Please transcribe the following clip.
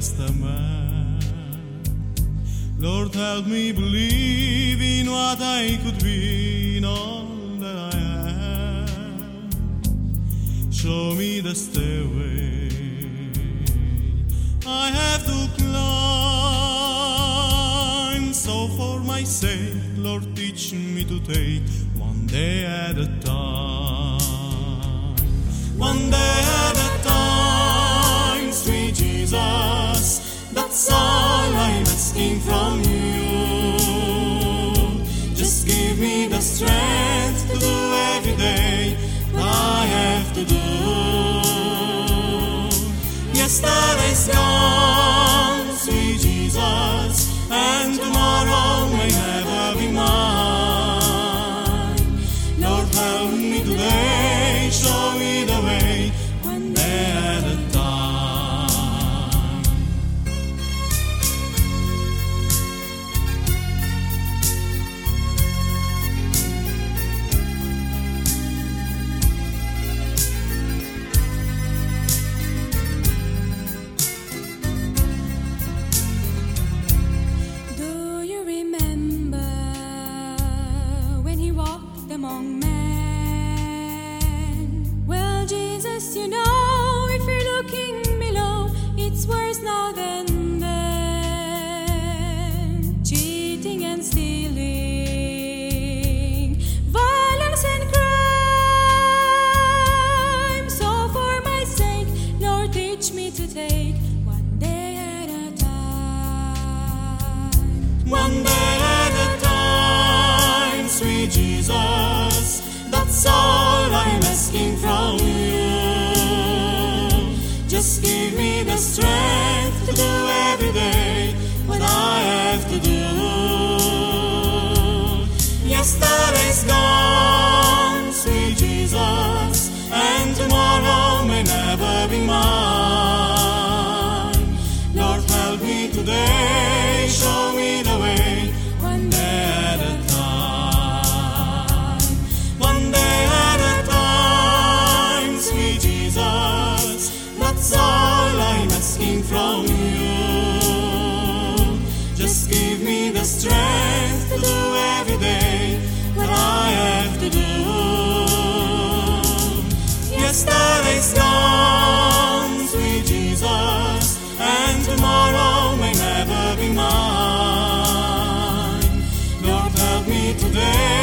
Testament. Lord, help me believe in what I could be, in all that I am. Show me the stairway I have to climb. So for my sake, Lord, teach me to take one day at a time. One day at a time, sweet Jesus, that's all I'm asking from you. Just give me the strength to do every day what I have to do. Yesterday's gone, sweet Jesus, and tomorrow may never be mine. Lord, help me today, show me the way, one day at a time. Do you remember when he walked among men? Well, Jesus, you know, if you're looking below, it's worse now than then. Cheating and stealing, violence and crime. So for my sake, Lord, teach me to take one day at a time. One day at a time, sweet Jesus, that's all I'm asking from you. Just give me the strength to do every day what I have to do. Yesterday's gone, sweet Jesus, and tomorrow may never be mine. Lord, help me today, show me the way, one day at a time. One day at a time, sweet Jesus, that's all I'm asking from you. Just give me the strength to do every day what I have to do. Yesterday's gone, sweet Jesus, and tomorrow may never be mine. Lord, help me today,